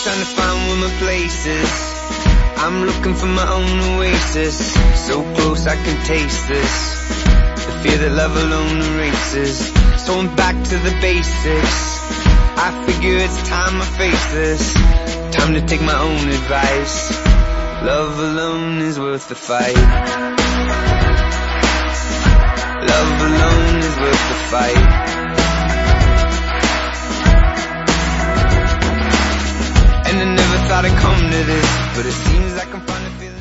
trying to find where my place is. I'm looking for my own oasis. So close I can taste this. The fear that love alone erases. So I'm back to the basics. I figure it's time I face this. Time to take my own advice. Love alone is worth the fight. Love alone is worth the fight. And I never thought I'd come to this, but it seems like I'm finally feeling